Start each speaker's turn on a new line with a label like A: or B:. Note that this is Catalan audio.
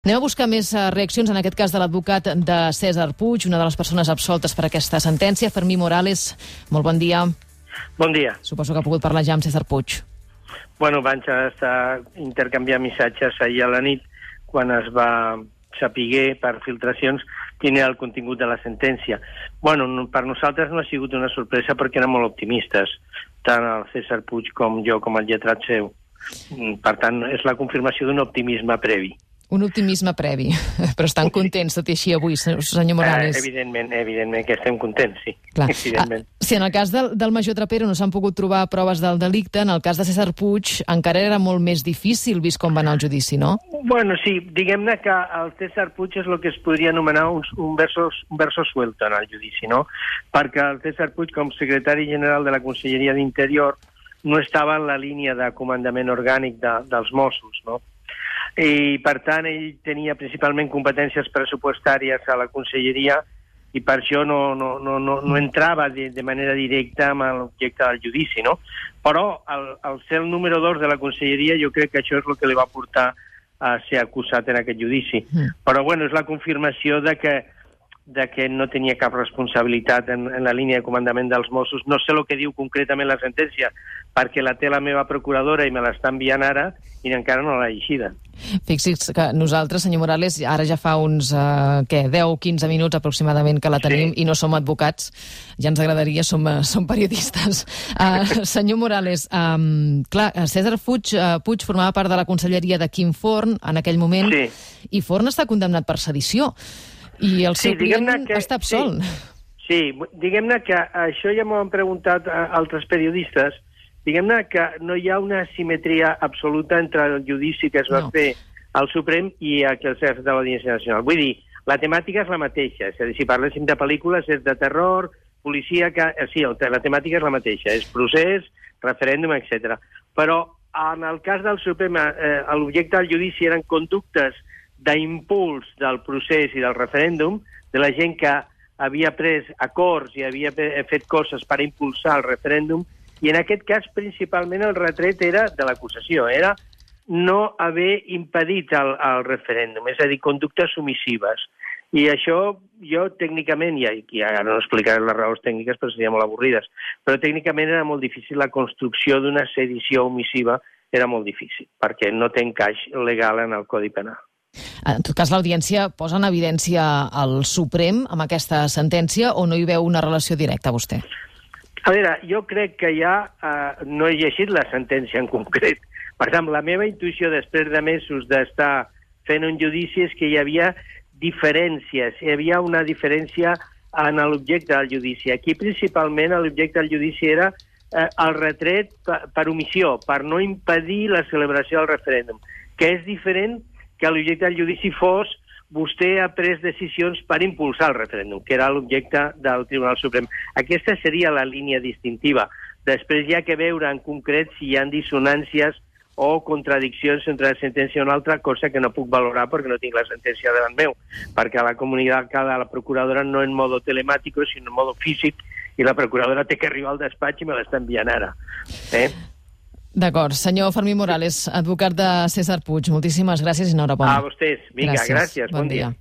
A: Anem a buscar més reaccions, en aquest cas de l'advocat de César Puig, una de les persones absoltes per aquesta sentència. Fermí Morales, molt bon dia.
B: Bon dia.
A: Suposo que ha pogut parlar ja amb César Puig.
B: Bueno, vaig estar intercanviant missatges ahir a la nit quan es va saber per filtracions quin era el contingut de la sentència. Bueno, per nosaltres no ha sigut una sorpresa perquè eren molt optimistes, tant el César Puig com jo, com el lletrat seu. Per tant, és la confirmació d'un optimisme previ.
A: Un optimisme previ, però estan contents tot i així avui, senyor Morales?
B: Evidentment que estem contents, sí.
A: Clar.
B: Evidentment.
A: Si en el cas del major Trapero no s'han pogut trobar proves del delicte, en el cas de César Puig encara era molt més difícil, vist com va anar el judici, no?
B: Bueno, sí, diguem-ne que el César Puig és el que es podria anomenar un verso suelto en el judici, no? Perquè el César Puig, com secretari general de la Conselleria d'Interior, no estava en la línia de comandament orgànic dels Mossos, no? I, per tant, ell tenia principalment competències pressupostàries a la conselleria i per això no entrava de manera directa amb l'objecte del judici, no? Però al ser el número 2 de la conselleria jo crec que això és el que li va portar a ser acusat en aquest judici. Però, bueno, és la confirmació de que no tenia cap responsabilitat en la línia de comandament dels Mossos. No sé el que diu concretament la sentència, perquè la té la meva procuradora i me l'està enviant ara i encara no l'ha llegida.
A: Fixi's que nosaltres, senyor Morales, ara ja fa uns 10 o 15 minuts aproximadament que la tenim, sí. I no som advocats, ja ens agradaria, som periodistes. Senyor Morales, clar, César Puig formava part de la conselleria de Quim Forn en aquell moment, sí. I Forn està condemnat per sedició. I el seu client està absolt.
B: Sí, diguem-ne que això ja m'ho han preguntat altres periodistes. Diguem-ne que no hi ha una simetria absoluta entre el judici que es va fer al Suprem i el que s'ha fet a l'Audiència Nacional. Vull dir, la temàtica és la mateixa. És a dir, si parléssim de pel·lícules, és de terror, policia... Sí, la temàtica és la mateixa. És procés, referèndum, etc. Però en el cas del Suprem, l'objecte del judici eren conductes d'impuls del procés i del referèndum, de la gent que havia pres acords i havia fet coses per impulsar el referèndum, i en aquest cas principalment el retret era de l'acusació, era no haver impedit el referèndum, és a dir, conductes omissives. I això jo tècnicament, i ara no explicaré les raons tècniques perquè serien molt avorrides, però tècnicament era molt difícil, la construcció d'una sedició omissiva era molt difícil, perquè no té encaix legal en el Codi Penal.
A: En tot cas, l'Audiència posa en evidència el Suprem amb aquesta sentència o no hi veu una relació directa, vostè?
B: A veure, jo crec que no he llegit la sentència en concret. Per exemple, la meva intuïció després de mesos d'estar fent un judici és que hi havia diferències, hi havia una diferència en l'objecte del judici. Aquí, principalment, l'objecte del judici era el retret per omissió, per no impedir la celebració del referèndum, que és diferent que l'objecte del judici fos vostè ha pres decisions per impulsar el referèndum, que era l'objecte del Tribunal Suprem. Aquesta seria la línia distintiva. Després hi ha que veure en concret si hi ha dissonàncies o contradiccions entre una sentència i una altra, cosa que no puc valorar perquè no tinc la sentència davant meu, perquè la comunitat de la procuradora no en modo telemàtic, sinó en modo físic, i la procuradora té que arribar al despatx i me l'està enviant ara.
A: D'acord. Senyor Fermí Morales, advocat de César Puig, moltíssimes gràcies i enhorabona.
B: A vostès. Vinga, gràcies. Bon dia.